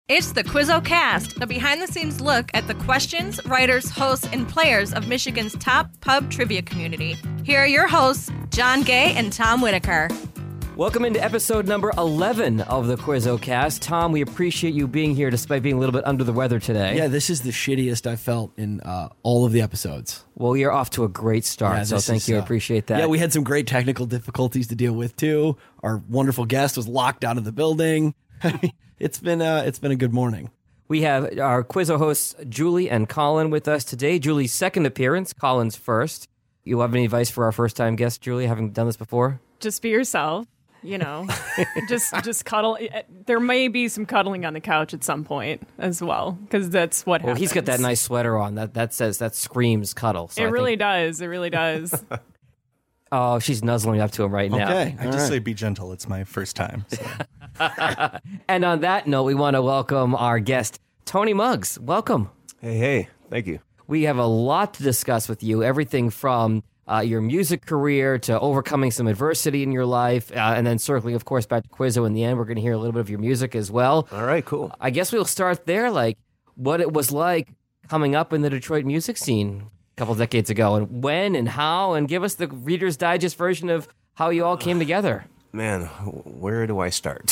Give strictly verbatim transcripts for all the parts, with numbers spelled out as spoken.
It's the QuizzoCast, a behind-the-scenes look at the questions, writers, hosts, and players of Michigan's top pub trivia community. Here are your hosts, John Gay and Tom Whitaker. Welcome into episode number eleven of the QuizzoCast. Tom, we appreciate you being here despite being a little bit under the weather today. Yeah, this is the shittiest I've felt in uh, all of the episodes. Well, you're off to a great start, Yeah, so thank is, you. I uh, appreciate that. Yeah, we had some great technical difficulties to deal with, too. Our wonderful guest was locked out of the building. it's been uh, it's been a good morning. We have our Quizzo hosts, Julie and Colin, with us today. Julie's second appearance, Colin's first. You have any advice for our first-time guest, Julie, having done this before? Just be yourself. You know, just just cuddle. There may be some cuddling on the couch at some point as well, because that's what well, happens. He's got that nice sweater on. That that says, that screams cuddle. So it I really think, does. It really does. oh, she's nuzzling up to him right now. Okay, I just say be gentle. It's my first time. So. And on that note, we want to welcome our guest, Tony Muggs. Welcome. Hey, hey, thank you. We have a lot to discuss with you, everything from uh, your music career to overcoming some adversity in your life, uh, and then circling, of course, back to Quizzo in the end. We're going to hear a little bit of your music as well. All right, cool. I guess we'll start there, like what it was like coming up in the Detroit music scene a couple decades ago, and when and how, and give us the Reader's Digest version of how you all came together. Man, where do I start?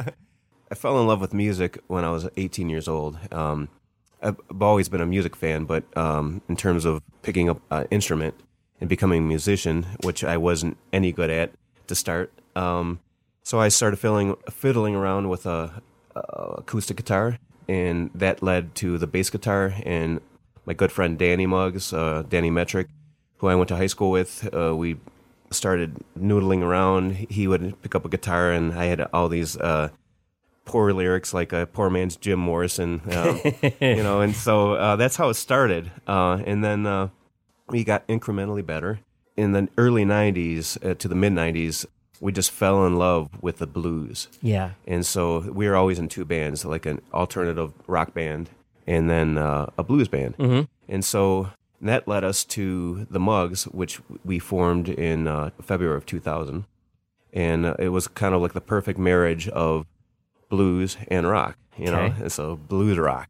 I fell in love with music when I was eighteen years old. Um, I've always been a music fan, but um, in terms of picking up an instrument and becoming a musician, which I wasn't any good at to start. Um, so I started fiddling, fiddling around with a, a acoustic guitar, and that led to the bass guitar. And my good friend Danny Muggs, uh, Danny Metric, who I went to high school with, uh, we started noodling around. He would pick up a guitar, and I had all these uh, poor lyrics like a poor man's Jim Morrison, um, you know, and so uh, that's how it started. Uh, and then uh, we got incrementally better. In the early nineties uh, to the mid-nineties, we just fell in love with the blues. Yeah. And so we were always in two bands, like an alternative rock band and then uh, a blues band. Mm-hmm. And so that led us to the Muggs, which we formed in uh, February of two thousand. And uh, it was kind of like the perfect marriage of blues and rock, you know, Okay. and so blues rock.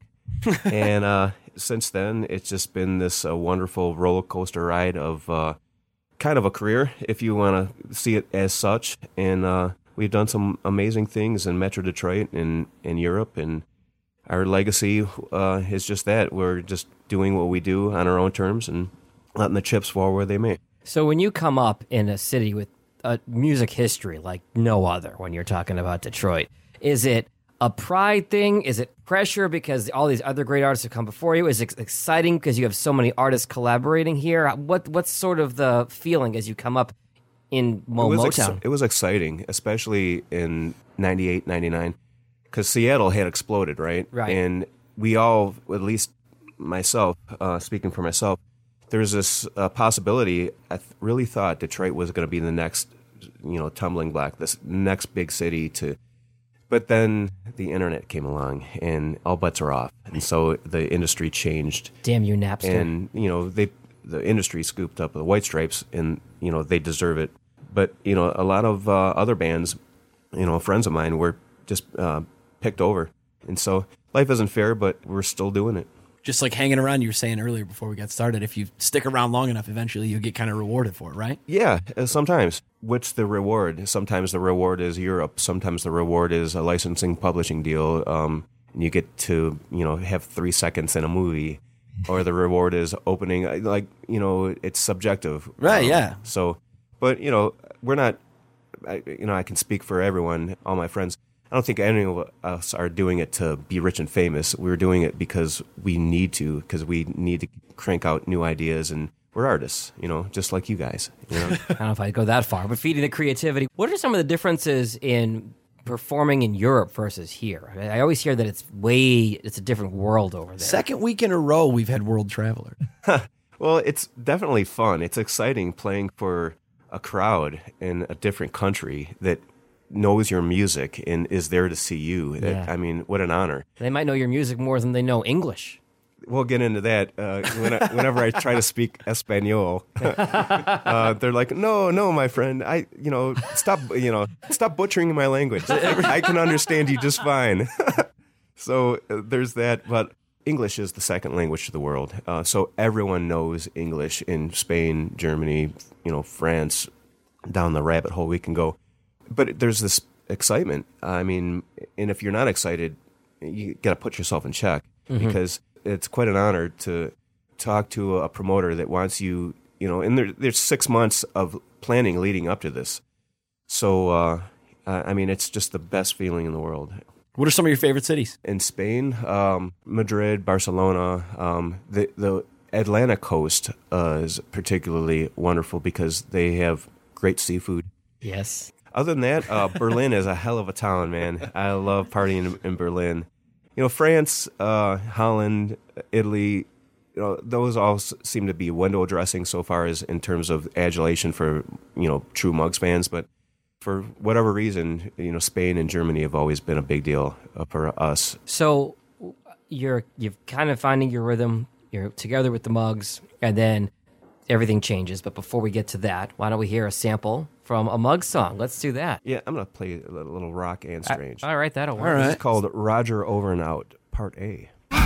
and uh, since then, it's just been this uh, wonderful roller coaster ride of uh, kind of a career, if you want to see it as such. And uh, we've done some amazing things in Metro Detroit and in Europe, and our legacy uh, is just that. We're just doing what we do on our own terms and letting the chips fall where they may. So when you come up in a city with a music history like no other, when you're talking about Detroit, is it a pride thing? Is it pressure because all these other great artists have come before you? Is it exciting because you have so many artists collaborating here? What What's sort of the feeling as you come up in Mo- it was Motown? Ex- it was exciting, especially in ninety-eight, ninety-nine, because Seattle had exploded, right? Right. And we all, at least myself, uh, speaking for myself, there's this uh, possibility. I th- really thought Detroit was going to be the next, you know, tumbling block, this next big city to. But then the internet came along, and all bets are off, and so the industry changed. Damn you, Napster. And you know, they the industry scooped up the White Stripes, and you know they deserve it. But you know, a lot of uh, other bands, you know, friends of mine were just uh, picked over, and so life isn't fair, but we're still doing it. Just like hanging around, you were saying earlier before we got started, if you stick around long enough, eventually you'll get kind of rewarded for it, right? Yeah, uh, sometimes. What's the reward? Sometimes the reward is Europe. Sometimes the reward is a licensing publishing deal. Um, and you get to, you know, have three seconds in a movie. Or the reward is opening, like, you know, it's subjective. Right, Um, yeah. So, but, you know, we're not, I, you know, I can speak for everyone, all my friends. I don't think any of us are doing it to be rich and famous. We're doing it because we need to, because we need to crank out new ideas, and we're artists, you know, just like you guys. You know? I don't know if I'd go that far, but feeding the creativity. What are some of the differences in performing in Europe versus here? I always hear that it's way, it's a different world over there. Second week in a row, we've had World Traveler. Well, it's definitely fun. It's exciting playing for a crowd in a different country that knows your music and is there to see you. Yeah. I mean, what an honor. They might know your music more than they know English. We'll get into that. Uh, when I, whenever I try to speak Espanol, uh, they're like, "No, no, my friend. I, you know, stop, you know, stop butchering my language. I can understand you just fine." So uh, there's that, but English is the second language to the world. Uh, so everyone knows English in Spain, Germany, you know, France, down the rabbit hole we can go. But there's this excitement. I mean, and if you're not excited, you got to put yourself in check mm-hmm. because it's quite an honor to talk to a promoter that wants you, you know, and there, there's six months of planning leading up to this. So, uh, I mean, it's just the best feeling in the world. What are some of your favorite cities? In Spain, um, Madrid, Barcelona, um, the, the Atlantic coast uh, is particularly wonderful because they have great seafood. Yes. Other than that, uh, Berlin is a hell of a town, man. I love partying in, in Berlin. You know, France, uh, Holland, Italy, you know, those all s- seem to be window dressing so far as in terms of adulation for, you know, true Mugs fans. But for whatever reason, you know, Spain and Germany have always been a big deal uh, for us. So you're you're kind of finding your rhythm. You're together with the Mugs, and then everything changes. But before we get to that, why don't we hear a sample from a Mugs song? Let's do that. Yeah, I'm going to play a little rock and strange. I, all right, that'll work. All right. It's called Roger Over and Out, Part A.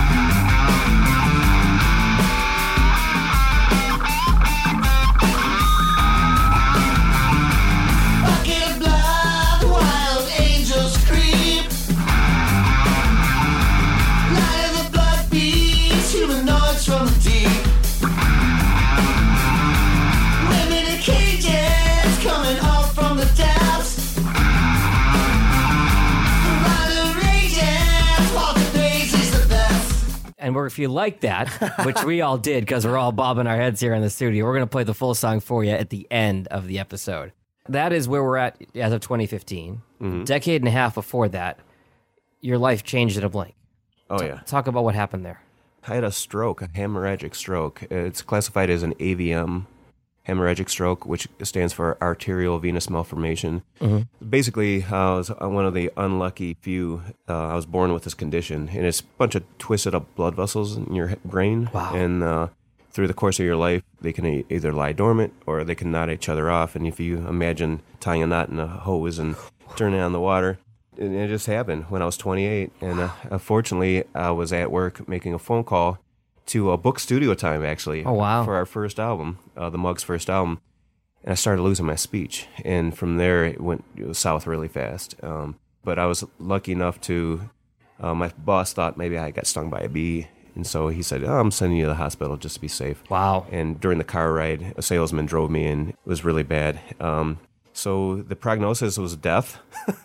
And we're, if you like that, which we all did because we're all bobbing our heads here in the studio, we're going to play the full song for you at the end of the episode. That is where we're at as of twenty fifteen. Mm-hmm. Decade and a half before that, your life changed in a blink. Oh, T- yeah. Talk about what happened there. I had a stroke, a hemorrhagic stroke. It's classified as an A V M, hemorrhagic stroke, which stands for arterial venous malformation. Mm-hmm. Basically, I was one of the unlucky few. Uh, I was born with this condition, and it's a bunch of twisted up blood vessels in your brain. Wow. And uh, through the course of your life, they can e- either lie dormant or they can knot each other off. And if you imagine tying a knot in a hose and turning on the water, and it just happened when I was twenty-eight. And uh, unfortunately, I was at work making a phone call to a book studio time, actually. Oh, wow. For our first album, uh, the Mugs' first album. And I started losing my speech. And from there, it went it was south really fast. Um, but I was lucky enough to, uh, my boss thought maybe I got stung by a bee. And so he said, oh, I'm sending you to the hospital just to be safe. Wow. And during the car ride, a salesman drove me, and it was really bad. Um, so the prognosis was death.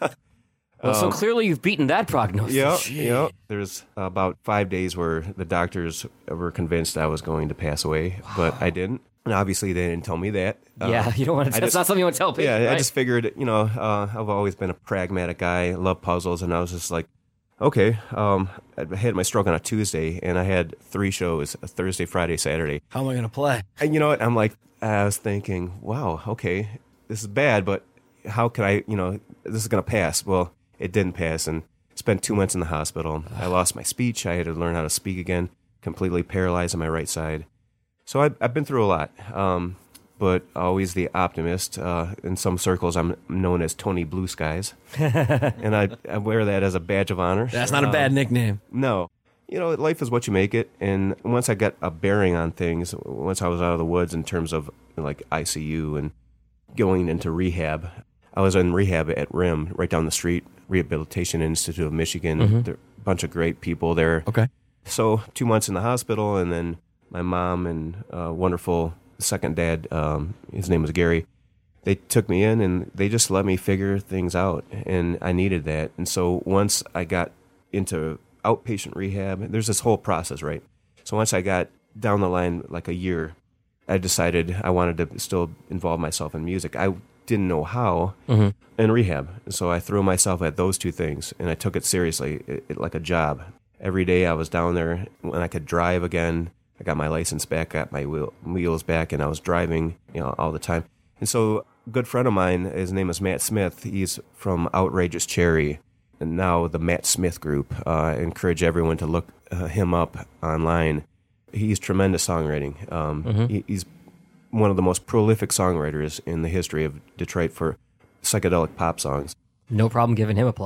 Well, so clearly you've beaten that prognosis. Yeah, yeah. There's about five days where the doctors were convinced I was going to pass away, but I didn't. And obviously, they didn't tell me that. Yeah, uh, you don't want to. That's just, not something you want to tell people. Yeah, right? I just figured, you know, uh, I've always been a pragmatic guy. I love puzzles, and I was just like, okay. Um, I had my stroke on a Tuesday, and I had three shows: a Thursday, Friday, Saturday. How am I going to play? And you know what? I'm like, I was thinking, wow, okay, this is bad, but how can I? You know, this is going to pass. Well. It didn't pass, and spent two months in the hospital. I lost my speech. I had to learn how to speak again, completely paralyzed on my right side. So I, I've been through a lot, um, but always the optimist. Uh, in some circles, I'm known as Tony Blue Skies, and I, I wear that as a badge of honor. That's not a bad um, nickname. No. You know, life is what you make it, and once I got a bearing on things, once I was out of the woods in terms of like I C U and going into rehab, I was in rehab at R I M, right down the street, Rehabilitation Institute of Michigan. Mm-hmm. There are a bunch of great people there. Okay. So two months in the hospital, and then my mom and uh, wonderful second dad, um, his name was Gary, they took me in, and they just let me figure things out, and I needed that. And so once I got into outpatient rehab, there's this whole process, right? So once I got down the line, like a year, I decided I wanted to still involve myself in music. I didn't know how mm-hmm. in rehab. So I threw myself at those two things, and I took it seriously, it, it, like a job. Every day I was down there. When I could drive again, I got my license back, got my wheel, wheels back, and I was driving, you know, all the time. And so a good friend of mine, his name is Matt Smith. He's from Outrageous Cherry, and now the Matt Smith Group. Uh, I encourage everyone to look uh, him up online. He's tremendous songwriting. Um, mm-hmm. he, he's one of the most prolific songwriters in the history of Detroit for psychedelic pop songs. No problem giving him a plug.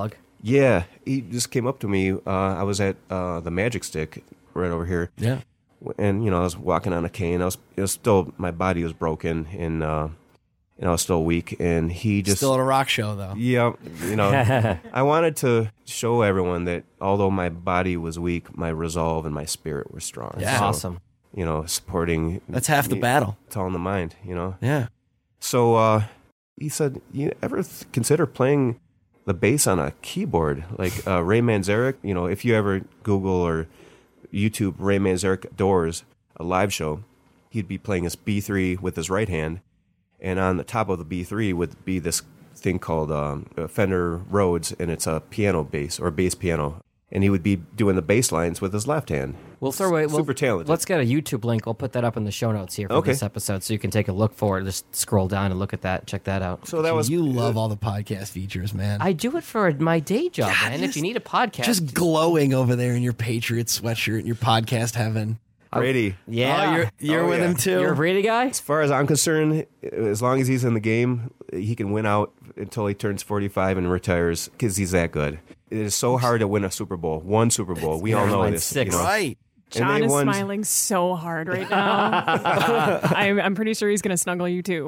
Yeah, he just came up to me. Uh, I was at uh, the Magic Stick right over here. Yeah. And, you know, I was walking on a cane. I was, it was still, my body was broken, and, uh, and I was still weak. And he just... Still at a rock show, though. Yeah, you know, I wanted to show everyone that although my body was weak, my resolve and my spirit were strong. Yeah. So, Awesome. You know, supporting... That's half the battle. It's all in the mind, you know? Yeah. So uh, he said, you ever th- consider playing the bass on a keyboard? Like uh, Ray Manzarek, you know, if you ever Google or YouTube Ray Manzarek Doors, a live show, he'd be playing his B three with his right hand, and on the top of the B three would be this thing called um, Fender Rhodes, and it's a piano bass or bass piano. And he would be doing the bass lines with his left hand. We'll throw it. Super we'll, talented. Let's get a YouTube link. We'll put that up in the show notes here for Okay. this episode, so you can take a look for it. Just scroll down and look at that. Check that out. So that was You love all the podcast features, man. I do it for my day job, God, man. just- If you need a podcast, Just glowing over there in your Patriots sweatshirt in your podcast heaven. Brady. yeah, Oh, you're you're Oh, with yeah. him too. You're a Brady guy. As far as I'm concerned, as long as he's in the game, he can win out until he turns forty-five and retires because he's that good. It is so hard to win a Super Bowl. One Super Bowl. We all know Mine's this. six. You know? Right. And John they is won- smiling so hard right now. I'm, I'm pretty sure he's going to snuggle you too.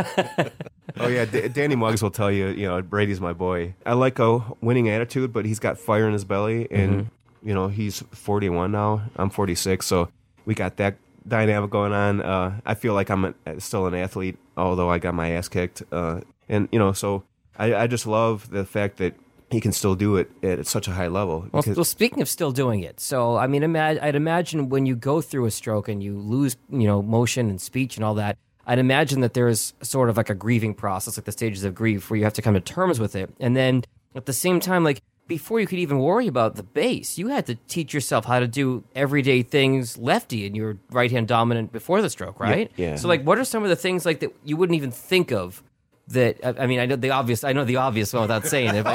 Oh yeah, D- Danny Muggs will tell you. You know, Brady's my boy. I like a winning attitude, but he's got fire in his belly, and Mm-hmm. you know he's forty-one now. I'm forty-six, so we got that dynamic going on. Uh, I feel like I'm a, still an athlete, although I got my ass kicked. Uh, and you know, so I, I just love the fact that he can still do it at such a high level. Well, because- well, speaking of still doing it, so I mean, ima- I'd imagine when you go through a stroke and you lose, you know, motion and speech and all that, I'd imagine that there is sort of like a grieving process, like the stages of grief, where you have to come to terms with it, and then at the same time, like before you could even worry about the bass, you had to teach yourself how to do everyday things lefty, and you were right hand dominant before the stroke, right? Yeah, yeah. So, like, what are some of the things like that you wouldn't even think of? That I I mean, I know the obvious. I know the obvious one without saying it. But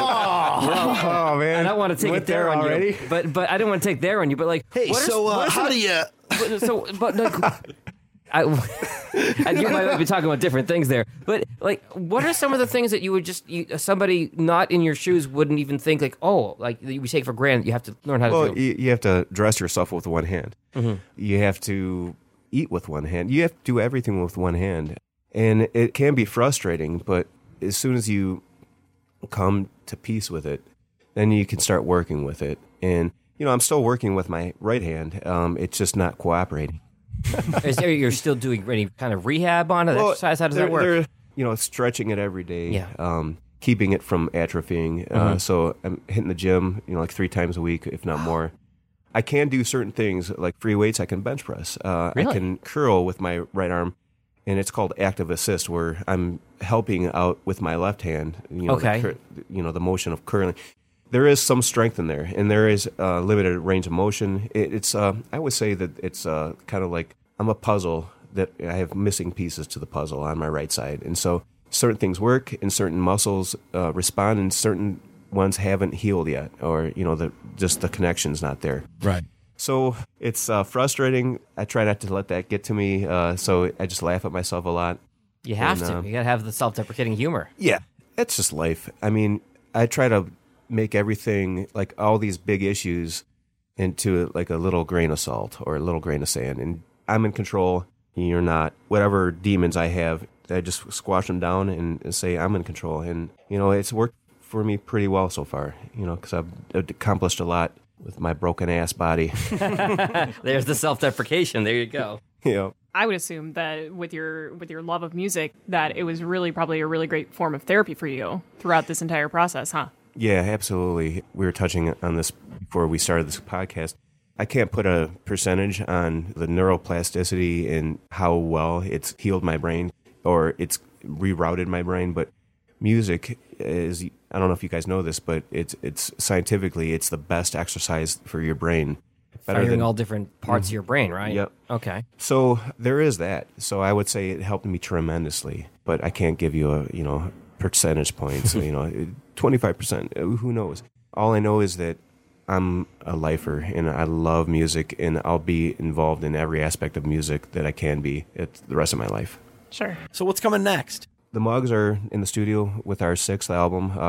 oh man, I don't want to take Went it there, on already. you, but but I don't want to take there on you. But like, Hey, what are- so what uh, are some how of- do you? but, so but like, I, and you might be talking about different things there. But like, what are some of the things that you would just you, somebody not in your shoes wouldn't even think like, oh, like you take for granted. You have to learn how to Well, do. you, you have to dress yourself with one hand. You have to eat with one hand. You have to do everything with one hand. And it can be frustrating, but as soon as you come to peace with it, then you can start working with it. And, you know, I'm still working with my right hand. Um, it's just not cooperating. Is there, you're still doing any kind of rehab on it? Well, Exercise? How does they're- that work? they're, you know, stretching it every day. Yeah. Um, keeping it from atrophying. Uh, so I'm hitting the gym, you know, like three times a week, if not more. I can do certain things like free weights. I can bench press. Uh, Really? I can curl with my right arm, and it's called active assist, where I'm helping out with my left hand. You know, Okay. The, cur- you know, the motion of curling. There is some strength in there, and there is uh, limited range of motion. It, it's uh, I would say that it's uh, kind of like I'm a puzzle that I have missing pieces to the puzzle on my right side, and so certain things work, and certain muscles uh, respond, and certain ones haven't healed yet, or you know, the just the connection's not there. Right. So it's uh, frustrating. I try not to let that get to me. Uh, so I just laugh at myself a lot. You have and, to. uh, You got to have the self-deprecating humor. Yeah, it's just life. I mean, I try to make everything, like all these big issues, into like a little grain of salt or a little grain of sand. And I'm in control. You're not. Whatever demons I have, I just squash them down and, and say I'm in control. And you know, it's worked for me pretty well so far. You know, because I've, I've accomplished a lot with my broken ass body. There's the self-deprecation. There you go. You know. I would assume that with your with your love of music, that it was really probably a really great form of therapy for you throughout this entire process, huh? Yeah, absolutely. We were touching on this before we started this podcast. I can't put a percentage on the neuroplasticity and how well it's healed my brain or it's rerouted my brain, but music is, I don't know if you guys know this, but it's it's scientifically, it's the best exercise for your brain. Better Firing than all different parts of your brain, right? Yep. Okay. So there is that. So I would say it helped me tremendously, but I can't give you a, you know, percentage points, you know, twenty-five percent, who knows? All I know is that I'm a lifer and I love music and I'll be involved in every aspect of music that I can be at the rest of my life. Sure. So what's coming next? The Mugs are in the studio with our sixth album uh,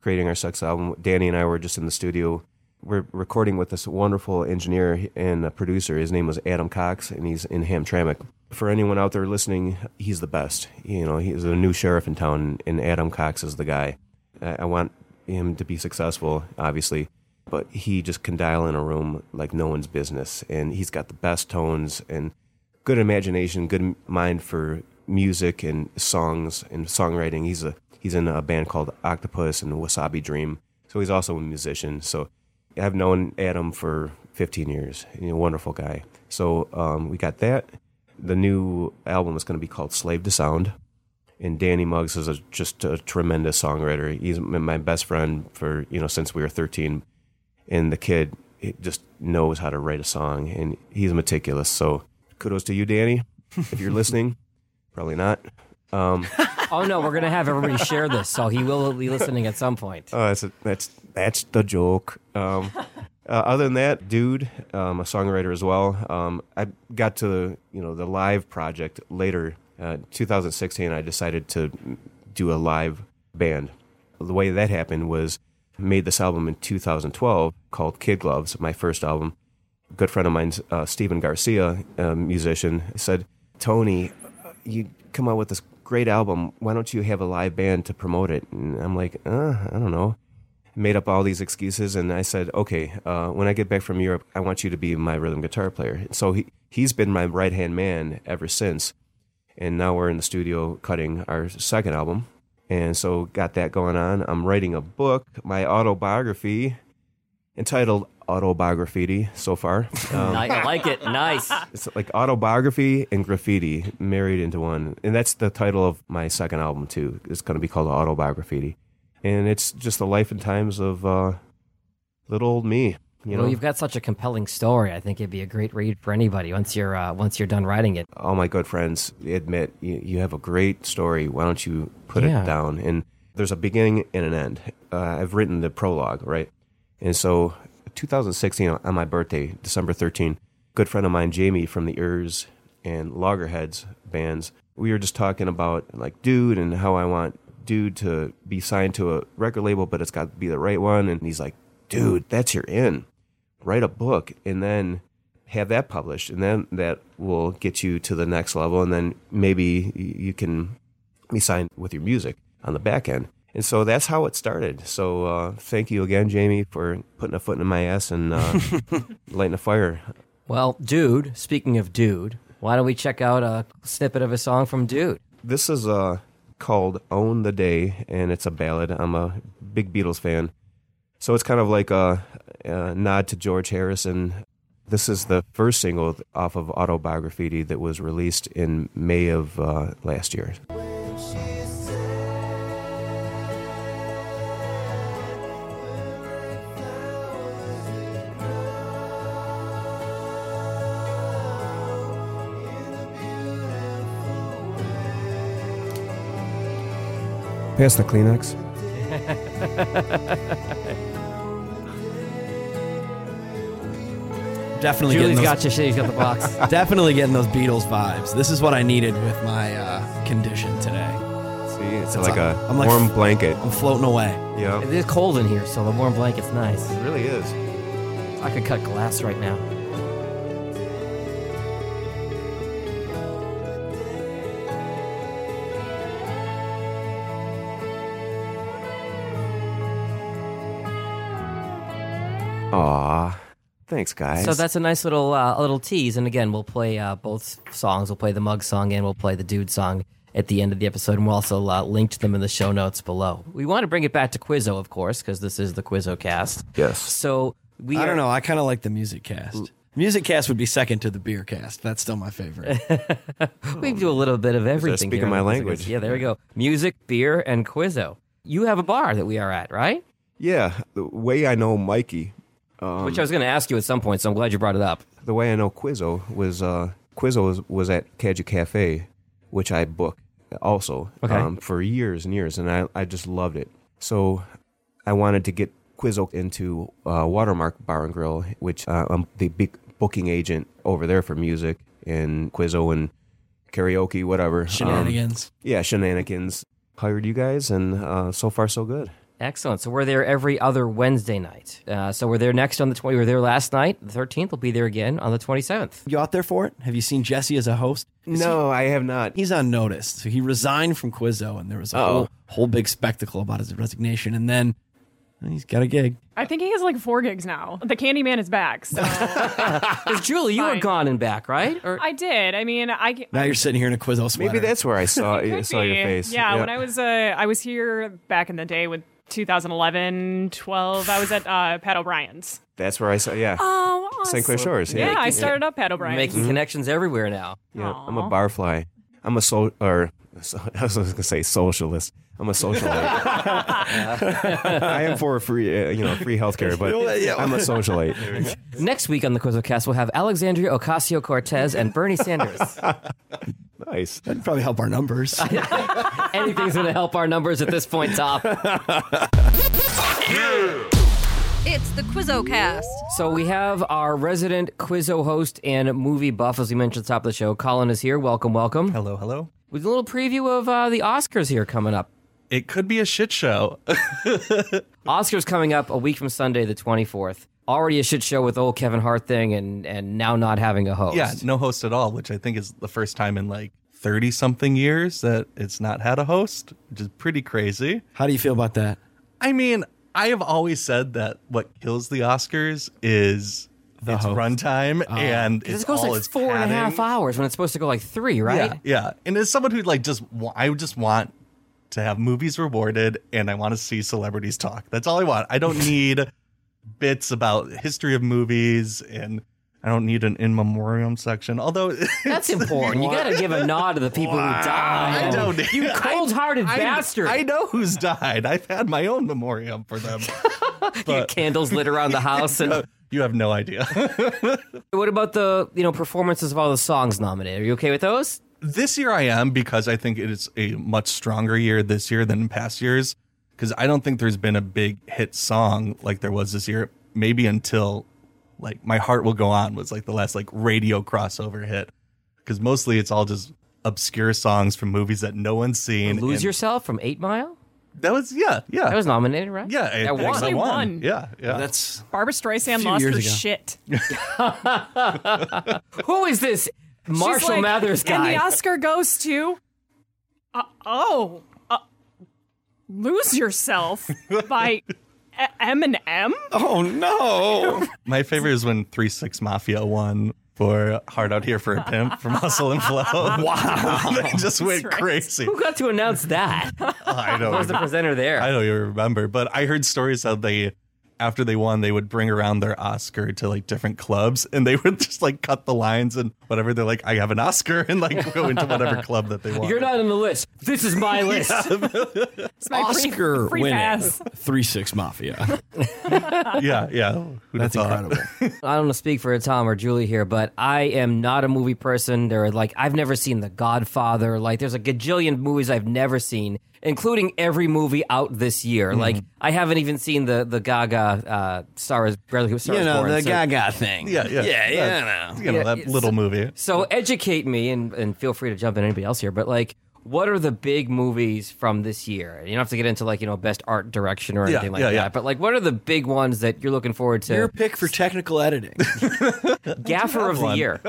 creating our sex album, Danny and I were just in the studio. We're recording with this wonderful engineer and a producer. His name was Adam Cox, and he's in Hamtramck. For anyone out there listening, he's the best. You know, he's a new sheriff in town, and Adam Cox is the guy. I, I want him to be successful, obviously, but he just can dial in a room like no one's business, and he's got the best tones and good imagination, good mind for music and songs and songwriting. He's a he's in a band called Octopus and Wasabi Dream, so he's also a musician. So I've known Adam for fifteen years. He's a wonderful guy. So um, we got that. The new album is going to be called Slave to Sound. And Danny Muggs is a, just a tremendous songwriter. He's my best friend for, you know, since we were thirteen. And the kid just knows how to write a song, and he's meticulous. So kudos to you, Danny, if you're listening. Probably not. Um, Oh no, we're gonna have everybody share this, so he will be listening at some point. oh, that's, a, that's, that's the joke. Um, uh, other than that, dude, um, a songwriter as well. Um, I got to, you know, the live project later. Uh, two thousand sixteen, I decided to do a live band. The way that happened was made this album in two thousand twelve called Kid Gloves, my first album. A good friend of mine, uh, Steven Garcia, a musician, said, Tony, you come out with this great album. Why don't you have a live band to promote it? And I'm like, uh, I don't know. Made up all these excuses, and I said, okay, uh, when I get back from Europe, I want you to be my rhythm guitar player. So he, he's been my right-hand man ever since. And now we're in the studio cutting our second album. And so got that going on. I'm writing a book, my autobiography, entitled Autobiography so far. Um, I like it. Nice. it's like autobiography and graffiti married into one. And that's the title of my second album, too. It's going to be called Autobiography. And it's just the life and times of uh, little old me. You know, well, you've got such a compelling story. I think it'd be a great read for anybody once you're uh, once you're done writing it. all my good friends admit you, you have a great story. Why don't you put Yeah. it down? And there's a beginning and an end. Uh, I've written the prologue, right? And so two thousand sixteen, on my birthday, December thirteenth, a good friend of mine, Jamie from the Urs and Loggerheads bands, we were just talking about, like, Dude and how I want Dude to be signed to a record label, but it's got to be the right one. And he's like, dude, that's your in. Write a book and then have that published, and then that will get you to the next level, and then maybe you can be signed with your music on the back end. And so that's how it started. So uh, thank you again, Jamie, for putting a foot in my ass and uh, lighting a fire. Well, Dude, speaking of Dude, why don't we check out a snippet of a song from Dude? This is uh, called Own the Day, and it's a ballad. I'm a big Beatles fan. So it's kind of like a, a nod to George Harrison. This is the first single off of Autobiography that was released in May of uh, last year. Pass the Kleenex. Definitely Julie's getting got those, you. She's got the box. definitely getting those Beatles vibes. This is what I needed with my uh, condition today. See, it's That's like a- a I'm like- warm blanket. I'm floating away. Yeah, It is cold in here, so the warm blanket's nice. it really is. I could cut glass right now. Aw, thanks, guys. So that's a nice little uh, little tease, and again, we'll play uh, both songs. We'll play the Mug song and we'll play the Dude song at the end of the episode, and we'll also uh, link to them in the show notes below. We want to bring it back to Quizzo, of course, because this is the Quizzo cast. Yes. So we I are- don't know. I kind of like the music cast. Music cast would be second to the beer cast. That's still my favorite. We do a little bit of everything. speaking here my on the Quizzo language. Cast. Yeah, there we go. Music, beer, and Quizzo. You have a bar that we are at, right? Yeah, the way I know Mikey, um, Which I was going to ask you at some point, so I'm glad you brought it up. the way I know Quizzo was uh, Quizzo was, was at Kaji Cafe, which I booked also Okay. um, for years and years, and I, I just loved it. So I wanted to get Quizzo into uh, Watermark Bar and Grill, which uh, I'm the big booking agent over there for music and Quizzo and karaoke, whatever. Um, Shenanigans. yeah, shenanigans. Hired you guys, and uh, so far so good. Excellent. So we're there every other Wednesday night. Uh, so we're there next on the twenty. We were there last night, the thirteenth. We'll be there again on the twenty-seventh. You out there for it? Have you seen Jesse as a host? No, I have not. He's on notice. So he resigned from Quizzo, and there was a Uh-oh. whole, whole big spectacle about his resignation. And then he's got a gig. I think he has like four gigs now. The Candyman is back, so Because Julie, you were Fine. gone and back, right? Or I did. I mean, I Now you're sitting here in a Quizzo sweater. Maybe that's where I saw Could saw your be. face. Yeah, when I was uh, I was here back in the day with two thousand eleven, twelve. I was at uh, Pat O'Brien's. That's where I saw. Yeah, Oh, awesome. Saint Clair Shores. Yeah, Yeah, I started up Pat O'Brien's. making connections everywhere now. yeah. I'm a barfly. I'm a so or so, I was going to say socialist. I'm a socialite. I am for free, uh, you know, free healthcare, but I'm a socialite. Next week on the QuizzoCast, we'll have Alexandria Ocasio-Cortez and Bernie Sanders. Nice. That'd probably help our numbers. Anything's going to help our numbers at this point, Top. It's the QuizzoCast. So we have our resident Quizzo host and movie buff, as we mentioned at the top of the show. Colin is here. Welcome, welcome. Hello, hello. With a little preview of uh, the Oscars here coming up. It could be a shit show. Oscars coming up a week from Sunday, the twenty-fourth. Already a shit show with the old Kevin Hart thing, and, and now not having a host. Yeah, no host at all, which I think is the first time in like thirty-something years that it's not had a host, which is pretty crazy. How do you feel about that? I mean, I have always said that what kills the Oscars is The its host. runtime and 'Cause it's it goes all like its four and a padding. half hours when it's supposed to go like three, right? Yeah, yeah. And as someone who like just, wa- I would just want to have movies rewarded, and I want to see celebrities talk. That's all I want. I don't need bits about history of movies, and I don't need an in memoriam section. Although That's important. You got to give a nod to the people who died. I don't need- You cold-hearted I, bastard. I know who's died. I've had my own memoriam for them. Your candles lit around the house. And You have no idea. what about the you know performances of all the songs nominated? Are you okay with those? This year I am, because I think it is a much stronger year this year than in past years, because I don't think there's been a big hit song like there was this year, maybe until like My Heart Will Go On was like the last like radio crossover hit, because mostly it's all just obscure songs from movies that no one's seen. Lose and Yourself from Eight Mile? That was, yeah, yeah. That was nominated, right? yeah, it, That won. actually Actually won. Yeah, yeah. That's Barbara Streisand Few lost years her ago. shit. Who is this Marshall She's like, Mathers guy? And the Oscar goes to, uh, oh, uh, Lose Yourself by E- Eminem? oh no. My favorite is when three six Mafia won for Hard Out Here for a Pimp from Hustle and Flow. Wow. They just went That's right. crazy. Who got to announce that? I Who was don't the presenter there? I don't even remember, but I heard stories how they, after they won, they would bring around their Oscar to like different clubs, and they would just like cut the lines and whatever. They're like, I have an Oscar, and like go into whatever club that they want. You're not on the list. This is my list. It's my free- Oscar free winning pass. three six Mafia. Yeah, yeah. Who'd have That's thought? incredible. I don't want to speak for Tom or Julie here, but I am not a movie person. There are like I've never seen The Godfather. Like there's a gajillion movies I've never seen, including every movie out this year. Like I haven't even seen the the Gaga uh, Star is Bradley Star You is know, Born. the So- Gaga thing. Yeah, yeah, Yeah, That- yeah, You know Yeah, that it's- little movie. So educate me and, and feel free to jump in anybody else here, but like what are the big movies from this year? You don't have to get into like, you know, best art direction or Yeah, anything like yeah, that. yeah. But like what are the big ones that you're looking forward to? Your pick for technical editing. Gaffer of the one. year.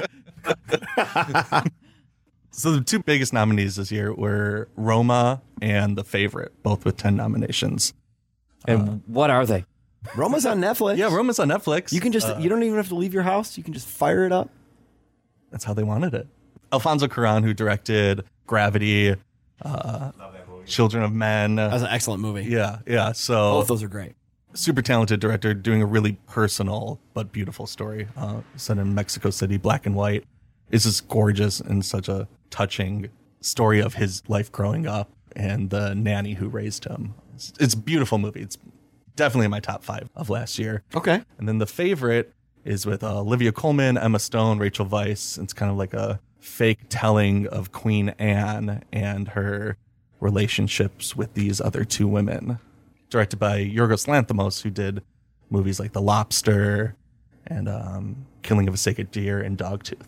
So the two biggest nominees this year were Roma and The Favorite, both with ten nominations. And what are they? Roma's on Netflix. Yeah, Roma's on Netflix. You can just you don't even have to leave your house. You can just fire it up. That's how they wanted it. Alfonso Cuarón, who directed Gravity, uh, Children of Men. That was an excellent movie. Yeah, yeah. So Both those are great. super talented director doing a really personal but beautiful story uh, set in Mexico City, black and white. It's just gorgeous and such a touching story of his life growing up and the nanny who raised him. It's, it's a beautiful movie. It's definitely in my top five of last year. Okay. And then The Favorite is with uh, Olivia Colman, Emma Stone, Rachel Weisz. It's kind of like a fake telling of Queen Anne and her relationships with these other two women. Directed by Yorgos Lanthimos, who did movies like The Lobster and um, Killing of a Sacred Deer and Dogtooth.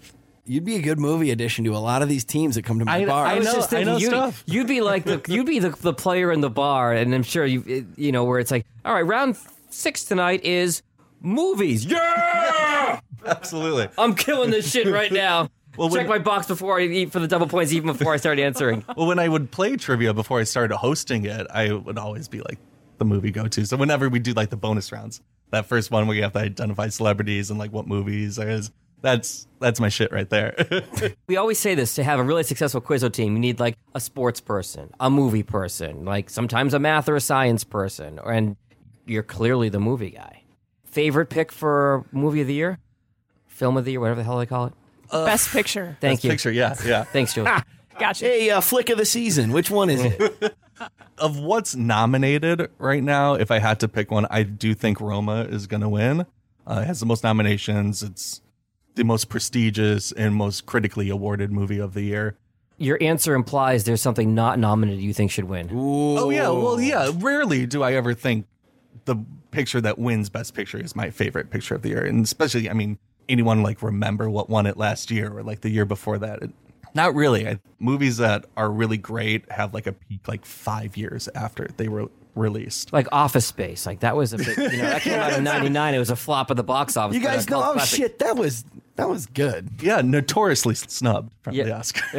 You'd be a good movie addition to a lot of these teams that come to my I- bar. I I was know- just thinking know you'd, stuff. you'd be like the you'd be the, the player in the bar, and I'm sure you it- you know where it's like, all right, round six tonight is movies. Yeah, Absolutely. I'm killing this shit right now. Well, Check when- my box before I eat for the double points, even before I start answering. Well, when I would play trivia before I started hosting it, I would always be like the movie go-to. So whenever we do like the bonus rounds, that first one where you have to identify celebrities and like what movies there is, that's that's my shit right there. We always say this: to have a really successful Quizzo team, you need like a sports person, a movie person, like sometimes a math or a science person, and you're clearly the movie guy. Favorite pick for movie of the year, film of the year, whatever the hell they call it. Best picture. Thank Best you. Picture, yeah, yeah. Thanks, Julie. Gotcha. Hey, uh, flick of the season. Which one is it? Of what's nominated right now, if I had to pick one, I do think Roma is going to win. Uh, it has the most nominations. It's the most prestigious and most critically awarded movie of the year. Your answer implies there's something not nominated you think should win. Oh, yeah. Well, yeah. Rarely do I ever think the picture that wins Best Picture is my favorite picture of the year. And especially, I mean, anyone like remember what won it last year or like the year before that? It, not really. I, movies that are really great have like a peak like five years after they were released. Like Office Space, like that was a big, you know, that came out in ninety-nine. It was a flop at the box office. You but a guys know? cult Oh classic. shit, that was that was good. Yeah, notoriously snubbed from Yeah. the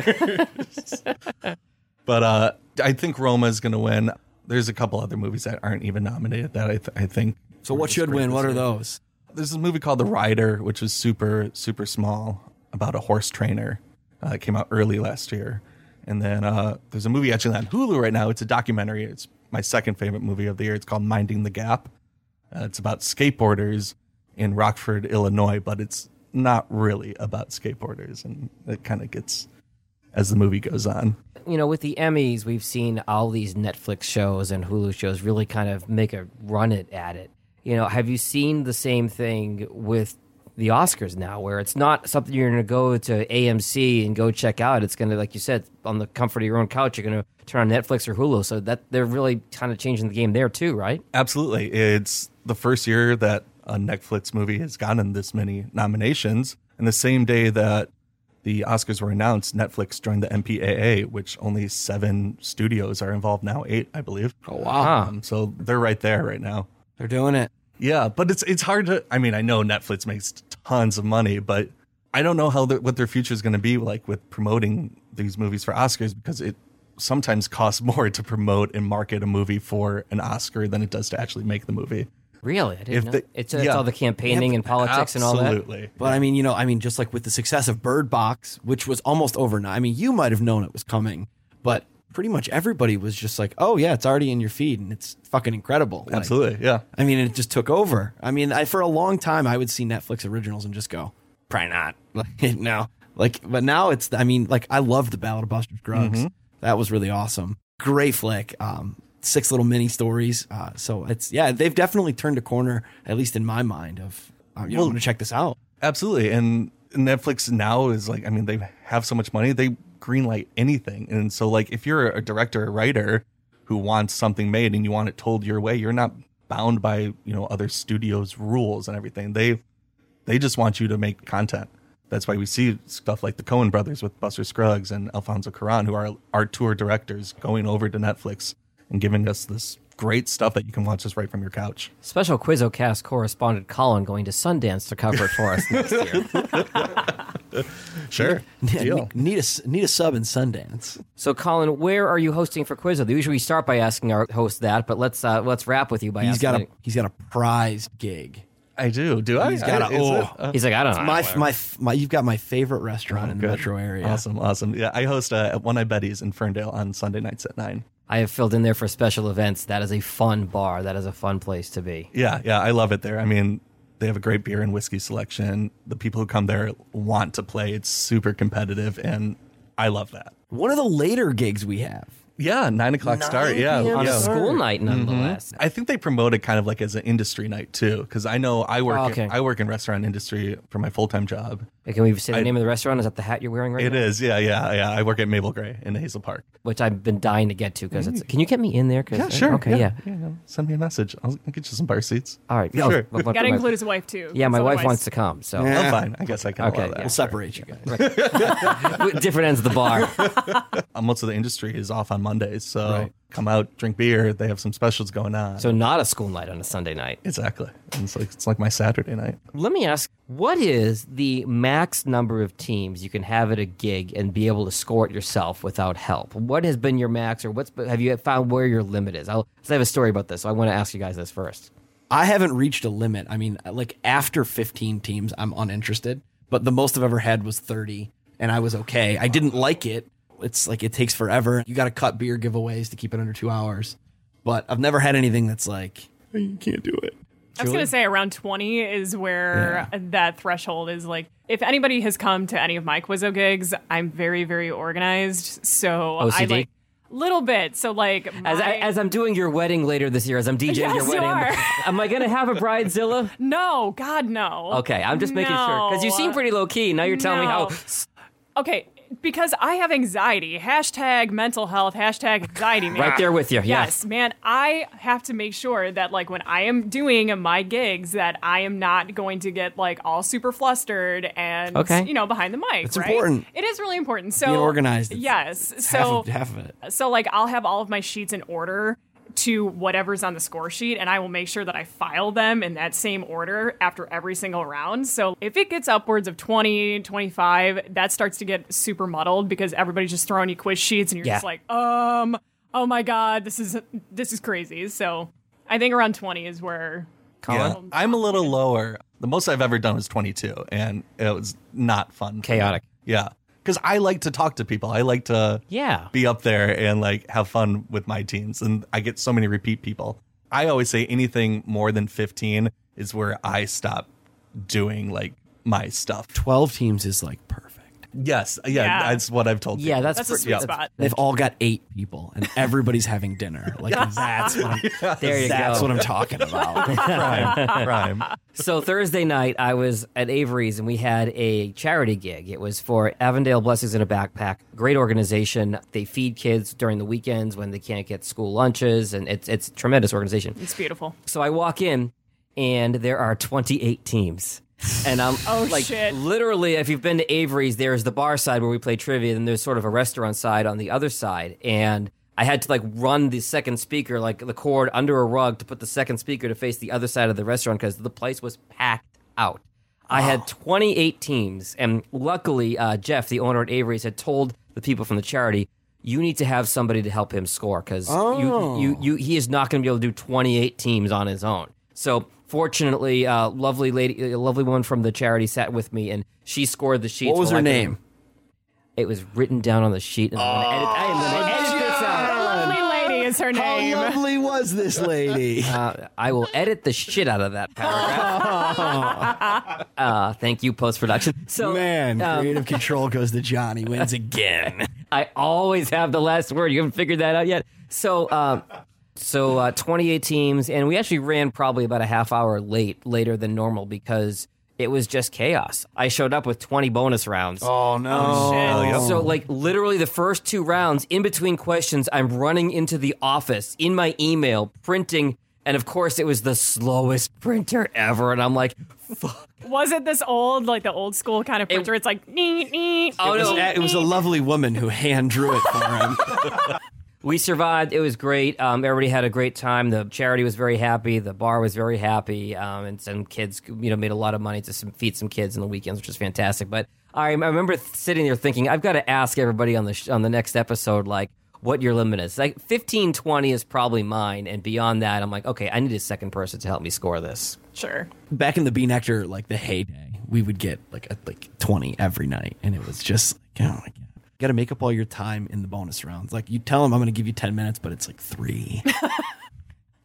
Oscars. But uh, I think Roma is going to win. There's a couple other movies that aren't even nominated that I, th- I think. So what should win? What are those? There's a movie called The Rider, which was super, super small, about a horse trainer. Uh, it came out early last year. And then uh, there's a movie actually on Hulu right now. It's a documentary. It's my second favorite movie of the year. It's called Minding the Gap. Uh, it's about skateboarders in Rockford, Illinois, but it's not really about skateboarders. And it kind of gets as the movie goes on. You know, with the Emmys, we've seen all these Netflix shows and Hulu shows really kind of make a run it at it. You know, have you seen the same thing with the Oscars now, where it's not something you're going to go to A M C and go check out? It's going to, like you said, on the comfort of your own couch, you're going to turn on Netflix or Hulu. So that they're really kind of changing the game there too, right? Absolutely. It's the first year that a Netflix movie has gotten this many nominations. And the same day that the Oscars were announced, Netflix joined the M P A A, which only seven studios are involved now, eight, I believe. Oh wow, Um, so they're right there right now. they're doing it. Yeah, but it's it's hard to. I mean, I know Netflix makes tons of money, but I don't know how the, what their future is going to be like with promoting these movies for Oscars, because it sometimes costs more to promote and market a movie for an Oscar than it does to actually make the movie. Really? I didn't If know. they- it's, it's yeah. all the campaigning and politics and all that. Absolutely. But I mean, you know, I mean, just like with the success of Bird Box, which was almost overnight. I mean, you might have known it was coming, but pretty much everybody was just like, "Oh yeah, it's already in your feed, and it's fucking incredible." Like, Absolutely, yeah. I mean, it just took over. I mean, I for a long time I would see Netflix originals and just go, "Probably not." Like now, like, but now it's. I mean, like, I loved the Ballad of Buster Scruggs. That was really awesome. Great flick. Um, six little mini stories. Uh, so it's yeah, they've definitely turned a corner, at least in my mind. Of uh, you know, I'm gonna check this out. Absolutely. And Netflix now is like, I mean, they have so much money, they greenlight anything. And so, like, if you're a director or writer who wants something made and you want it told your way, you're not bound by, you know, other studios' rules and everything. They they just want you to make content. That's why we see stuff like the Coen brothers with Buster Scruggs and Alfonso Cuarón, who are our tour directors, going over to Netflix and giving us this great stuff that you can watch just right from your couch. Special QuizzoCast correspondent Colin going to Sundance to cover it for us next year. Sure. Deal. Need a need a sub in Sundance. So, Colin, where are you hosting for Quizzo? Usually we start by asking our host that, but let's uh, let's wrap with you by He's asking. got a it. he's got a prized gig. I do. Do I? He's got I- a is oh. it? Uh, He's like, I don't know. My, my my you've got my favorite restaurant in the good. metro area. Awesome, awesome. Yeah, I host uh, at One Eye Betty's in Ferndale on Sunday nights at nine. I have filled in there for special events. That is a fun bar. That is a fun place to be. Yeah, yeah, I love it there. I mean, they have a great beer and whiskey selection. The people who come there want to play. It's super competitive, and I love that. One of the later gigs we have Yeah, nine o'clock start. Yeah, On yeah. a school night, nonetheless. I think they promote it kind of like as an industry night too, because I know I work. Oh, okay. I work in restaurant industry for my full time job. Hey, Can we say the I- name of the restaurant? Is that the hat you're wearing right It now? is, yeah, yeah, yeah. I work at Maple Gray in Hazel Park. Which I've been dying to get to because it's. Can you get me in there? 'Cause- Yeah, sure. Okay, yeah. yeah. no, Send me a message. I'll, I'll get you some bar seats. All right. Sure. Oh, what- what- Gotta my- include his wife too. Yeah, my because wife otherwise- wants to come. So Yeah. Oh, fine. I guess I can Okay, allow yeah. that. We'll separate you guys. different ends of the bar. Uh, most of the industry is off on Mondays, so Right. come out, drink beer. They have some specials going on. So not a school night on a Sunday night. exactly. And it's like it's like my Saturday night. Let me ask, what is the max number of teams you can have at a gig and be able to score it yourself without help? What has been your max, or what's have you found where your limit is? I'll, I have a story about this, so I want to ask you guys this first. I haven't reached a limit. I mean, like after fifteen teams, I'm uninterested. But the most I've ever had was thirty, and I was okay. I didn't like it. It's like it takes forever. You got to cut beer giveaways to keep it under two hours. But I've never had anything that's like, "Hey, you can't do it. I was going to say around twenty is where that threshold is. Like, if anybody has come to any of my Quizzo gigs, I'm very, very organized. So O C D? I like little bit. So like, As, I, my- as I'm doing your wedding later this year, as I'm DJing Yes, your you wedding, are. am I going to have a bridezilla? no, God, no. Okay, I'm just making sure because you No. seem pretty low key. Now you're telling me how. No. Okay, because I have anxiety. Hashtag mental health. Hashtag anxiety. Man. Right there with you. Yes, Yes. man. I have to make sure that like when I am doing my gigs, that I am not going to get like all super flustered and Okay. you know behind the mic. It's right? important. It is really important. So Being organized. It's- Yes. It's so half of, half of it. so like I'll have all of my sheets in order to whatever's on the score sheet, and I will make sure that I file them in that same order after every single round. So if it gets upwards of twenty, twenty-five, that starts to get super muddled because everybody's just throwing you quiz sheets and you're Yeah. just like, um, oh my God, this is this is crazy. So I think around twenty is where Yeah. I'm a little lower. The most I've ever done was twenty-two, and it was not fun. for me. Chaotic. Yeah. Because I like to talk to people. I like to Yeah. be up there and like have fun with my teams. And I get so many repeat people. I always say anything more than fifteen is where I stop doing like my stuff. twelve teams is like perfect. Yes. Yeah. Yeah. That's what I've told Yeah, people. that's, that's a pre- sweet yeah, spot. They've all got eight people, and everybody's having dinner. Like that's what I'm, There you that's go. what I'm talking about. prime. Prime. So Thursday night, I was at Avery's and we had a charity gig. It was for Avondale Blessings in a Backpack. Great organization. They feed kids during the weekends when they can't get school lunches, and it's it's a tremendous organization. It's beautiful. So I walk in, and there are twenty-eight teams. And I'm Oh, like, shit. literally, if you've been to Avery's, there's the bar side where we play trivia, and there's sort of a restaurant side on the other side. And I had to like run the second speaker, like the cord under a rug to put the second speaker to face the other side of the restaurant because the place was packed out. I had twenty-eight teams, and luckily, uh, Jeff, the owner at Avery's, had told the people from the charity, you need to have somebody to help him score because you, you, you, he is not going to be able to do twenty-eight teams on his own. So fortunately, uh, lovely lady, a lovely woman from the charity sat with me, and she scored the sheets. What was while her I could- name? It was written down on the sheet, and I'm going to edit, I am going to edit this out. Lovely lady is her How name. lovely was this lady? Uh, I will edit the shit out of that paragraph. uh, thank you, post production. So, Man, um, creative control goes to Johnny. Wins again. I always have the last word. You haven't figured that out yet. So, um, so uh, twenty-eight teams, and we actually ran probably about a half hour late, later than normal because it was just chaos. I showed up with twenty bonus rounds. Oh no! Oh, shit. Oh, yep. So, like, literally the first two rounds, in between questions, I'm running into the office in my email, printing, and of course, it was the slowest printer ever. And I'm like, Was it this old, like the old school kind of printer? It's like, nee, nee, oh It was, no. it was a lovely woman who hand drew it for him. We survived. It was great. Um, everybody had a great time. The charity was very happy. The bar was very happy. Um, and some kids, you know, made a lot of money to some, feed some kids on the weekends, which was fantastic. But I, I remember th- sitting there thinking, I've got to ask everybody on the sh- on the next episode, like, what your limit is. Like fifteen, twenty is probably mine, and beyond that, I'm like, okay, I need a second person to help me score this. Sure. Back in the Bee Nectar, like the heyday, we would get like a, like twenty every night, and it was just like, oh my god. You got to make up all your time in the bonus rounds. Like you tell them I'm going to give you ten minutes, but it's like three.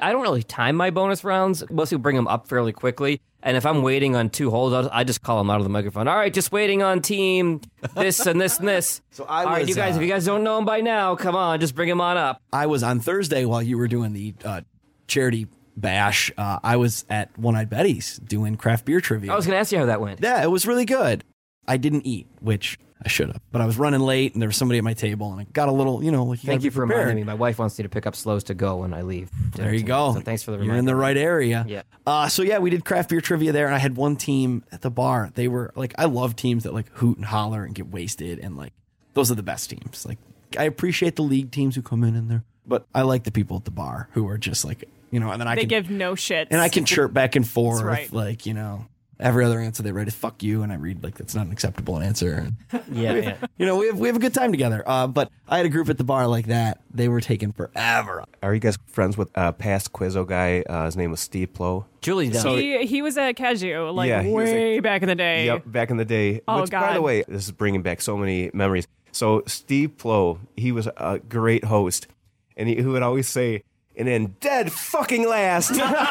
I don't really time my bonus rounds. Most people bring them up fairly quickly. And if I'm waiting on two holdouts, I just call them out of the microphone. All right, just waiting on team this and this and this. So I All right, was, you guys, uh, if you guys don't know them by now, come on, just bring them on up. I was on Thursday while you were doing the uh, charity bash. Uh, I was at One Eyed Betty's doing craft beer trivia. I was going to ask you how that went. Yeah, it was really good. I didn't eat, which I should have, but I was running late and there was somebody at my table and I got a little, you know, like you Thank gotta you be for prepared. reminding me. My wife wants me to pick up slows to go when I leave. There you go. So thanks for the You're reminder. in the right area. Yeah. Uh, so yeah, we did craft beer trivia there, and I had one team at the bar. They were like, I love teams that like hoot and holler and get wasted, and like those are the best teams. Like I appreciate the league teams who come in in there, but I like the people at the bar who are just like, you know, and then I They can give no shits. and I can chirp back and forth, right. like, you know. Every other answer they write is "fuck you," and I read like that's not an acceptable answer. Yeah, yeah. You know, we have we have a good time together. Uh, but I had a group at the bar like that. They were taking forever. Are you guys friends with a past Quizzo guy? Uh, his name was Steve Plow. Julie does. he, he was at Cashew, like Yeah, he was way back in the day. Yep, back in the day. Oh, Which, by the God. way, this is bringing back so many memories. So Steve Plow, he was a great host, and he, he would always say, "And then dead fucking last."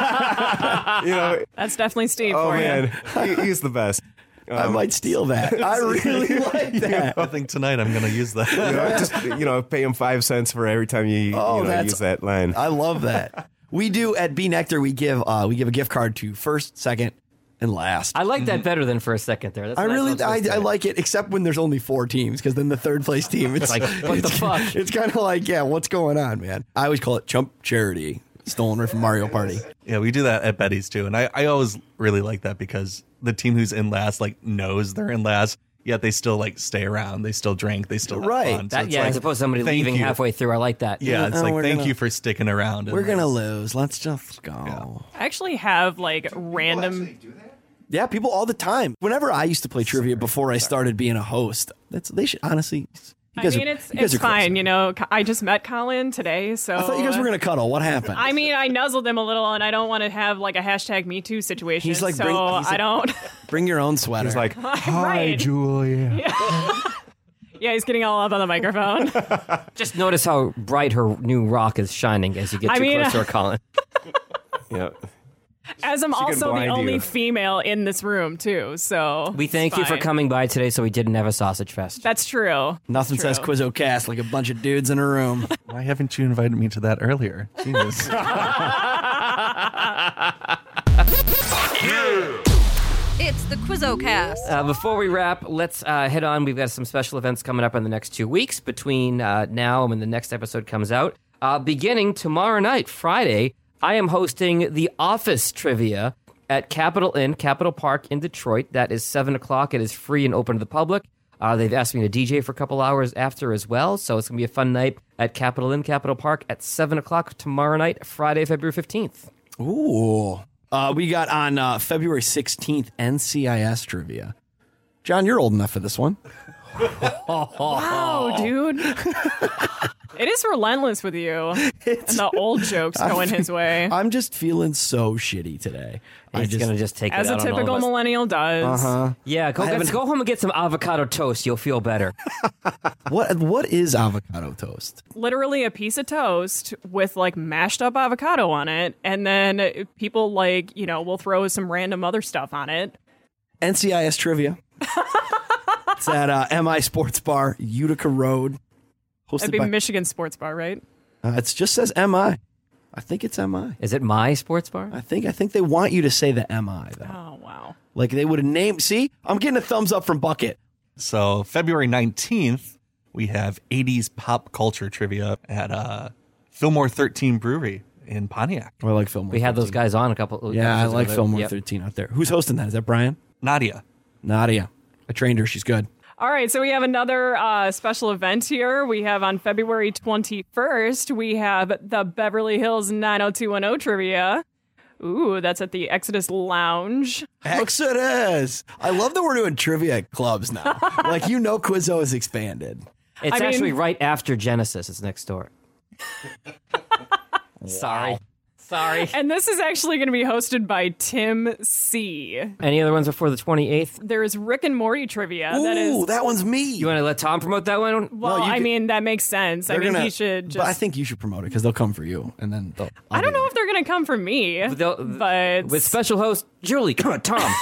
You know, That's definitely Steve oh for man, you. he, he's the best. I might steal that. I really like that. I think tonight I'm going to use that. You know, just you know, pay him five cents for every time you, Oh, you know, that's- use that line. I love that. We do at B Nectar. We give uh, we give a gift card to first, second, and last. I like that better than for a second there. That's I a nice really, little I, twist I to it. like it, except when there's only four teams, because then the third place team, it's Like, what the it's- fuck? It's kind of like, yeah, what's going on, man? I always call it chump charity, stolen right from Mario Party. Yeah, we do that at Betty's too. And I, I always really like that because the team who's in last like knows they're in last, yet they still like stay around. They still drink. They still have Right. fun. So That, it's yeah, like, as opposed to somebody thank leaving you. halfway through. I like that. Yeah, it's Oh, like we're thank gonna- you for sticking around. and, We're like, gonna lose. Let's just go. I actually have like random. Yeah, people all the time. Whenever I used to play trivia before I started being a host, that's they should honestly. You I guys mean, are, it's you guys it's are crazy. fine. You know, I just met Colin today, so I thought you guys were gonna cuddle. What happened? I mean, I nuzzled him a little, and I don't want to have like a hashtag Me Too situation. He's like, so bring- he's I like- don't. Bring your own sweater. He's like, Right. Julia. Yeah, he's getting all up on the microphone. Just notice how bright her new rock is shining as you get I too mean- close to her, Colin. Yeah. As I'm can also the blind only you. female in this room too, so We thank it's you for fine. coming by today so we didn't have a sausage fest. That's true. Nothing True. says Quizzo Cast like a bunch of dudes in a room. Why haven't you invited me to that earlier? Jesus. It's the QuizzoCast. Uh, before we wrap, let's uh, head on. We've got some special events coming up in the next two weeks between uh, now and when the next episode comes out. Uh, beginning tomorrow night, Friday, I am hosting the Office Trivia at Capitol Inn, Capitol Park in Detroit. That is seven o'clock. It is free and open to the public. Uh, they've asked me to D J for a couple hours after as well, so it's going to be a fun night at Capitol Inn, Capitol Park at seven o'clock tomorrow night, Friday, February fifteenth. Ooh. Uh, we got on uh, February sixteenth N C I S trivia. John, you're old enough for this one. Oh, dude. It is relentless with you. and the old jokes going his way. I'm just feeling so shitty today. I He's just, going to just take As it a out on all typical of us. millennial does. uh-huh. Yeah, go, I let's haven't- go home and get some avocado toast. You'll feel better. What what is avocado toast? Literally a piece of toast with like mashed up avocado on it. And then people like, you know, will throw some random other stuff on it. N C I S trivia. It's at uh, M I Sports Bar, Utica Road. Hosted That'd be by, Michigan Sports Bar, right? uh, it just says M I. I think it's M I. Is it my sports bar? I think I think they want you to say the M I though. Oh, wow. Like they would have named. See, I'm getting a thumbs up from Bucket. So February nineteenth, we have eighties pop culture trivia at uh, Fillmore thirteen Brewery in Pontiac. Oh, I like Fillmore. We had those thirteen. guys on a couple. Yeah, I episodes like ago. Fillmore Yep. thirteen out there. Who's hosting that? Is that Brian? Nadia. Nadia. I trained her. She's good. All right, so we have another uh, special event here. We have on February twenty-first, we have the Beverly Hills nine oh two one oh trivia. Ooh, that's at the Exodus Lounge. Exodus. I love that we're doing trivia at clubs now. Like, you know, Quizzo has expanded. It's I mean- actually right after Genesis. It's next door. Sorry. Sorry. And this is actually going to be hosted by Tim C. Any other ones before the twenty-eighth? There is Rick and Morty trivia. Ooh, that is. that one's me. You want to let Tom promote that one? Well, No, you I could- mean, that makes sense. I They're mean, gonna- he should just. But I think you should promote it because they'll come for you, and then they'll. I'll I don't be know if they're going to come from me. They'll- but. With special host Julie. Come on, Tom.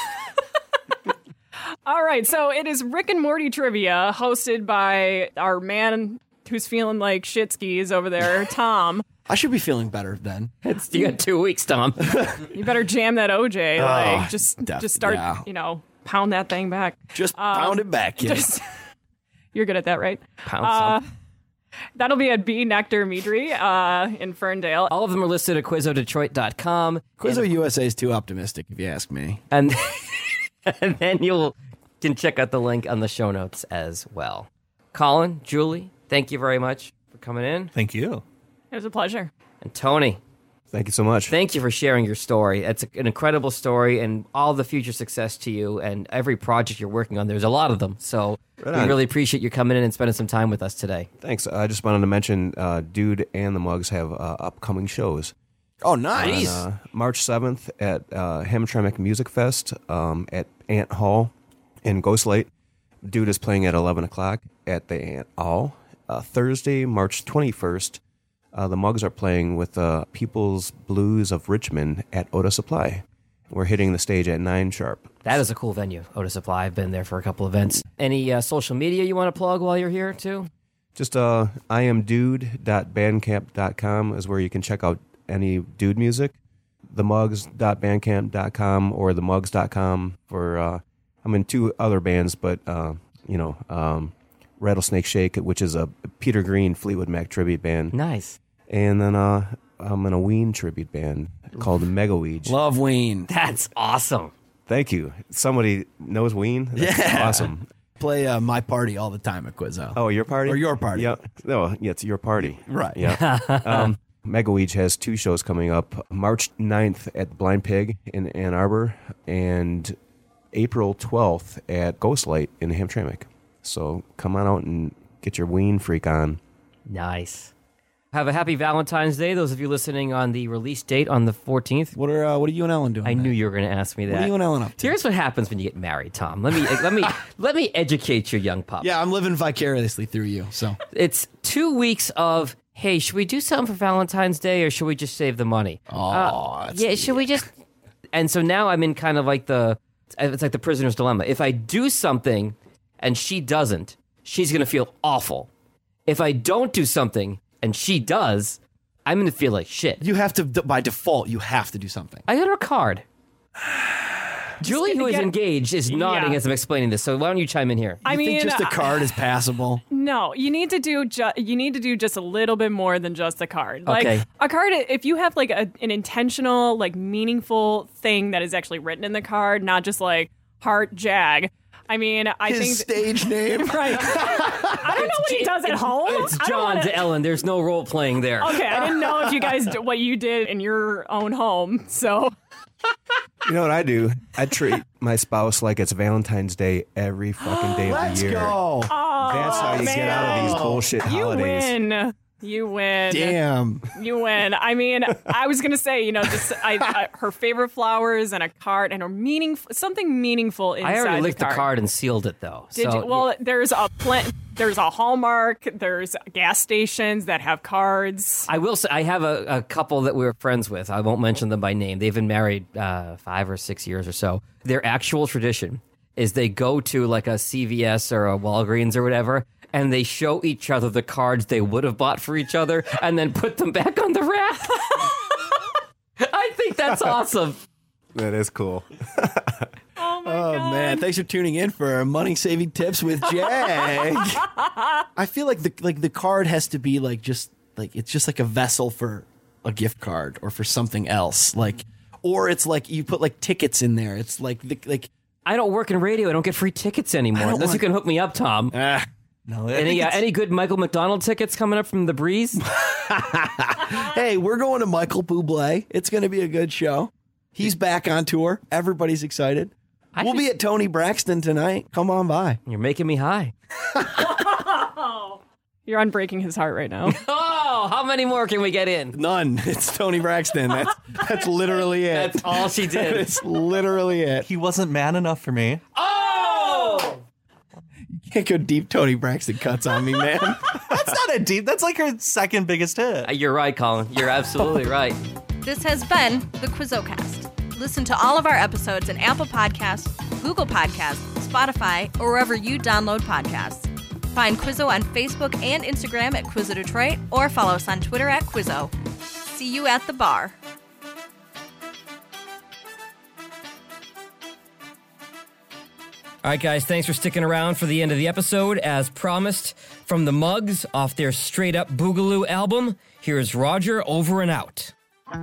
All right, so it is Rick and Morty trivia hosted by our man who's feeling like shit skis over there, Tom. I should be feeling better then. It's, you got two weeks, Tom. You better jam that O J. Like, just, def- just start, yeah. you know, pound that thing back. Just pound it back, kid. Just, you're good at that, right? Pound Uh, some. That'll be at B Nectar Meadry uh, in Ferndale. All of them are listed at quizzo detroit dot com. Quizzo U S A is too optimistic, if you ask me. And, and then you'll can check out the link on the show notes as well. Colin, Julie, thank you very much for coming in. Thank you. It was a pleasure. And Tony, Thank you so much. thank you for sharing your story. It's an incredible story, and all the future success to you and every project you're working on. There's a lot of them. So Right we on. really appreciate you coming in and spending some time with us today. Thanks. I just wanted to mention, uh, Dude and the Mugs have uh, upcoming shows. Oh, nice. On, uh, March seventh at uh, Hamtramck Music Fest um, at Ant Hall in Ghostlight. Dude is playing at eleven o'clock at the Ant Hall. Uh, Thursday, March twenty-first, uh, the Mugs are playing with uh, People's Blues of Richmond at Oda Supply. We're hitting the stage at nine sharp. That is a cool venue, Otis Supply. I've been there for a couple events. Any uh, social media you want to plug while you're here, too? Just uh, I am dude dot bandcamp dot com is where you can check out any Dude music. the mugs dot bandcamp dot com or the mugs dot com for, uh, I'm in two other bands, but, uh, you know, um, Rattlesnake Shake, which is a Peter Green Fleetwood Mac tribute band. Nice. And then uh, I'm in a Ween tribute band called Megaweed. Love Ween. That's awesome. Thank you. Somebody knows Ween? That's Yeah. awesome. Play uh, my party all the time at Quizzo. Oh, your party? Or your party. Yeah. No, yeah, it's your party. Right. Yeah. um, Megaweed has two shows coming up. March ninth at Blind Pig in Ann Arbor and April twelfth at Ghostlight in Hamtramck. So come on out and get your Ween freak on. Nice. Have a happy Valentine's Day, those of you listening on the release date on the fourteenth. What are uh, What are you and Ellen doing? I then? knew you were going to ask me that. What are you and Ellen up to? Here's what happens when you get married, Tom. Let me let me let me educate your young pup. Yeah, I'm living vicariously through you. So It's two weeks of, hey, should we do something for Valentine's Day or should we just save the money? oh, that's Yeah, should we just? And so now I'm in kind of like the, it's like the prisoner's dilemma. If I do something and she doesn't, she's going to feel awful. If I don't do something and she does, I'm going to feel like shit. you have to by default. You have to do something. I got her a card. Julie, who is get- engaged, is nodding Yeah. as I'm explaining this. So why don't you chime in here? I You mean, think just a uh, card is passable? no, you need to do ju- you need to do just a little bit more than just a card. Like Okay. a card, if you have like a, an intentional, like meaningful thing that is actually written in the card, not just like heart jag. I mean, I His think stage name. right. I don't know what he does at home. It's I don't John wanna- to Ellen. There's no role playing there. Okay, I didn't know if you guys d- what you did in your own home. So You know what I do? I treat my spouse like it's Valentine's Day every fucking day of Let's the year. go. That's how you get out of these bullshit you holidays. win. You win. Damn. You win. I mean, I was gonna say, you know, just I, I, her favorite flowers and a card and a meaningful something meaningful inside I already licked the the card. card and sealed it, though. Did so you? Well, there's a pl- there's a Hallmark. There's gas stations that have cards. I will say I have a, a couple that we were friends with. I won't mention them by name. They've been married uh, five or six years or so. Their actual tradition is they go to like a C V S or a Walgreens or whatever, and they show each other the cards they would have bought for each other, and then put them back on the rack. I think that's awesome. That is cool. Oh my Oh god! man, thanks for tuning in for money saving tips with Jag. I feel like the like the card has to be like just like it's just like a vessel for a gift card or for something else. Like or it's like you put like tickets in there. It's like the like I don't work in radio. I don't get free tickets anymore. don't Unless you want- can hook me up, Tom. ah, no. I Any think uh, it's- any good Michael McDonald tickets coming up from the breeze? Hey, we're going to Michael Bublé. It's going to be a good show. He's back on tour. Everybody's excited. I we'll be just- at Tony Braxton tonight. Come on by. You're making me high. You're unbreaking his heart right now. Oh, Oh, how many more can we get in? None. It's Toni Braxton. That's that's literally it. That's all she did. It's literally it. He wasn't man enough for me. Oh! You can't go deep Toni Braxton cuts on me, man. That's not a deep. That's like her second biggest hit. You're right, Colin. You're absolutely right. This has been the Quizzocast. Listen to all of our episodes in Apple Podcasts, Google Podcasts, Spotify, or wherever you download podcasts. Find Quizzo on Facebook and Instagram at Quizzo Detroit, or follow us on Twitter at Quizzo. See you at the bar. All right, guys, thanks for sticking around for the end of the episode. As promised, from the Mugs off their Straight Up Boogaloo album, here's Roger Over and Out.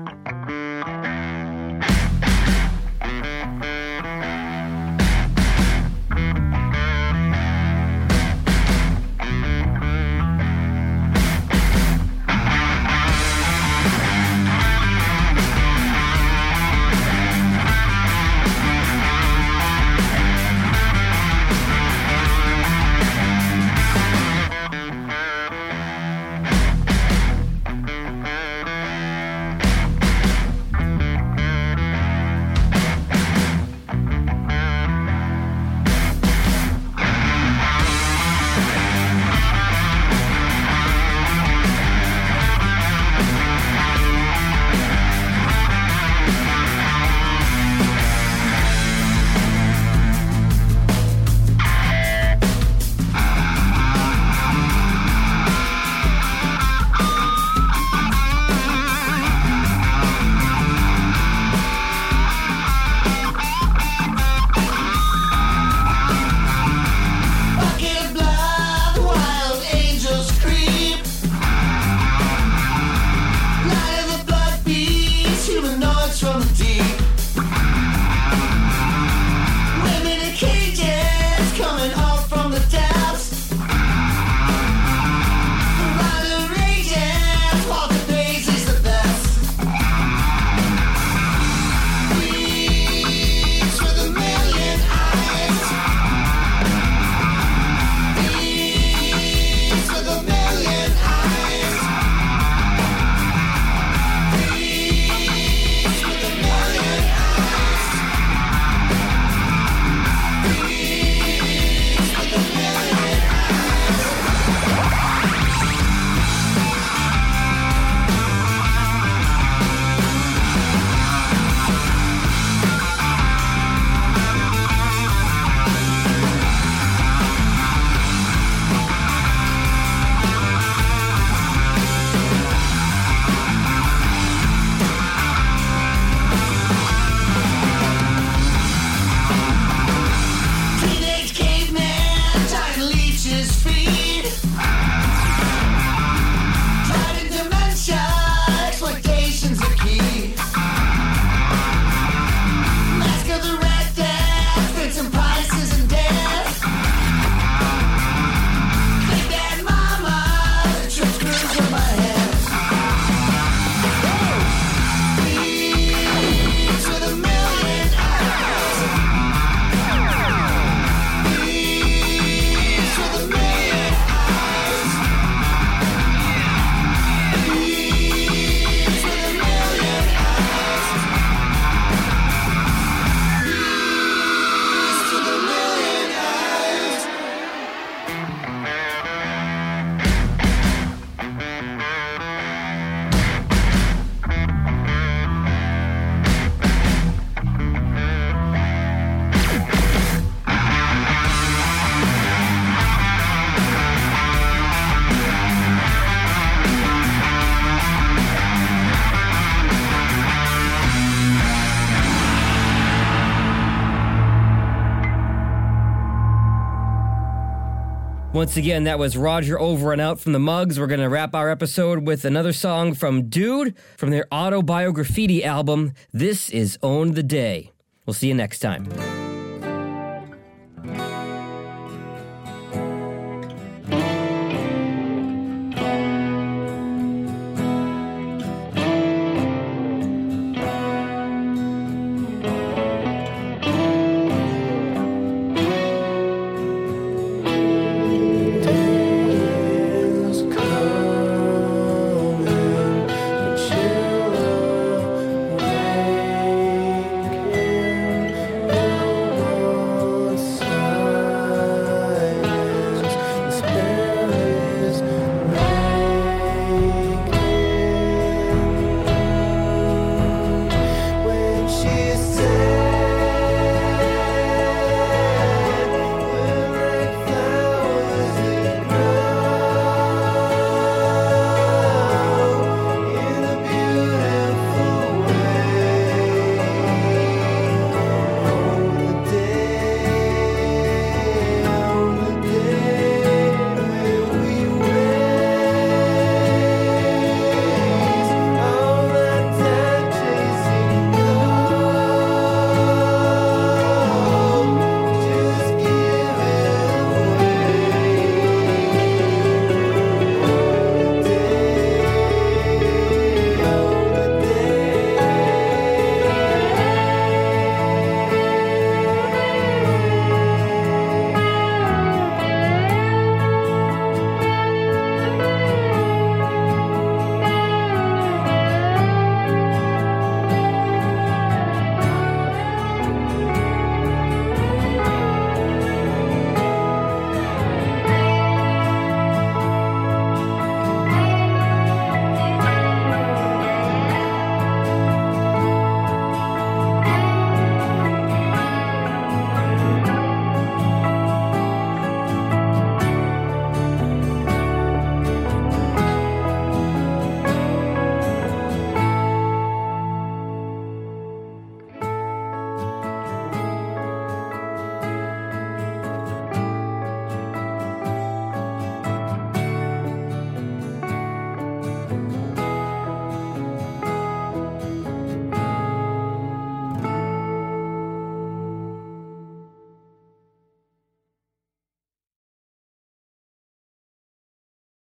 Once again, that was Roger Over and Out from the Mugs. We're going to wrap our episode with another song from Dude from their Autobiograffiti album. This is Own the Day. We'll see you next time.